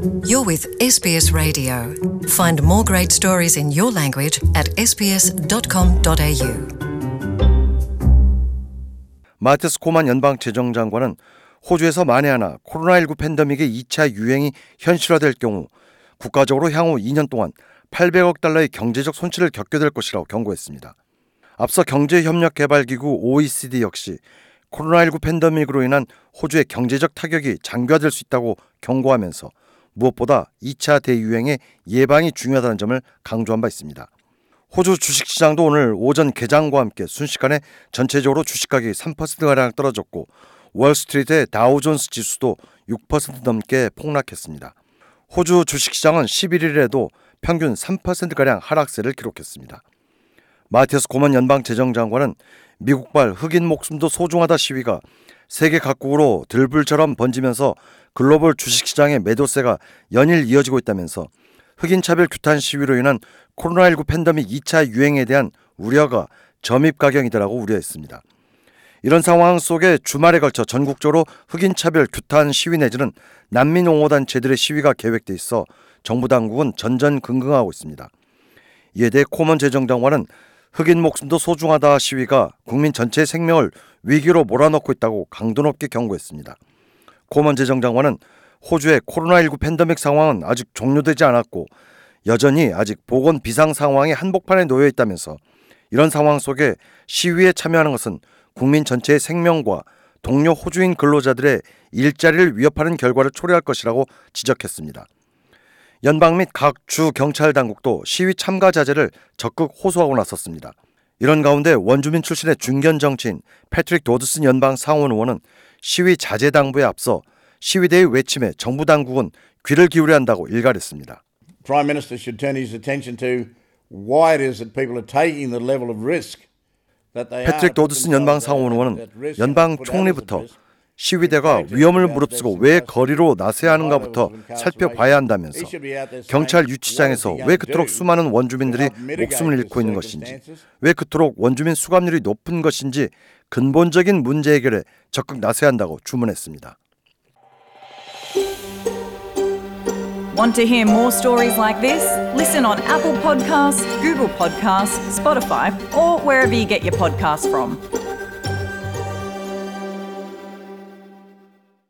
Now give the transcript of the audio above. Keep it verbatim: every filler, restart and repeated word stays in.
You're with 에스비에스 Radio. Find more great stories in your language at 에스비에스 닷 컴 닷 에이유. 마티스 코만 연방재정장관은 호주에서 만에 하나 코로나십구 팬데믹의 이 차 유행이 현실화될 경우 국가적으로 향후 이 년 동안 팔백억 달러의 경제적 손실을 겪게 될 것이라고 경고했습니다. 앞서 경제협력개발기구 오이시디 역시 코로나십구 팬데믹으로 인한 호주의 경제적 타격이 장기화될 수 있다고 경고하면서 무엇보다 이 차 대유행의 예방이 중요하다는 점을 강조한 바 있습니다. 호주 주식시장도 오늘 오전 개장과 함께 순식간에 전체적으로 주식가격이 삼 퍼센트가량 떨어졌고 월스트리트의 다우존스 지수도 육 퍼센트 넘게 폭락했습니다. 호주 주식시장은 십일 일에도 평균 삼 퍼센트가량 하락세를 기록했습니다. 마티스 코먼 연방재정장관은 미국발 흑인 목숨도 소중하다 시위가 세계 각국으로 들불처럼 번지면서 글로벌 주식시장의 매도세가 연일 이어지고 있다면서 흑인차별 규탄 시위로 인한 코로나십구 팬데믹 이 차 유행에 대한 우려가 점입가경이다라고 우려했습니다. 이런 상황 속에 주말에 걸쳐 전국적으로 흑인차별 규탄 시위 내지는 난민옹호단체들의 시위가 계획돼 있어 정부 당국은 전전긍긍하고 있습니다. 이에 대해 코먼 재정장관은 흑인 목숨도 소중하다 시위가 국민 전체의 생명을 위기로 몰아넣고 있다고 강도 높게 경고했습니다. 코먼 재정장관은 호주의 코로나십구 팬데믹 상황은 아직 종료되지 않았고 여전히 아직 보건 비상 상황이 한복판에 놓여 있다면서 이런 상황 속에 시위에 참여하는 것은 국민 전체의 생명과 동료 호주인 근로자들의 일자리를 위협하는 결과를 초래할 것이라고 지적했습니다. 연방 및 각 주 경찰 당국도 시위 참가 자제를 적극 호소하고 나섰습니다. 이런 가운데 원주민 출신의 중견 정치인 패트릭 도드슨 연방 상원 의원은 시위 자제 당부에 앞서 시위대의 외침에 정부 당국은 귀를 기울여야 한다고 일갈했습니다. Prime Minister should turn his attention to why it is that people are taking the level of risk. 패트릭 도드슨 연방 상원 의원은 연방 총리부터 시위대가 위험을 무릅쓰고 왜 거리로 나서야 하는가부터 살펴봐야 한다면서 경찰 유치장에서 왜 그토록 수많은 원주민들이 목숨을 잃고 있는 것인지, 왜 그토록 원주민 수감률이 높은 것인지 근본적인 문제 해결에 적극 나서야 한다고 주문했습니다. Want to hear more stories like this? Listen on Apple Podcasts, Google Podcasts, Spotify, or wherever you get your podcasts from.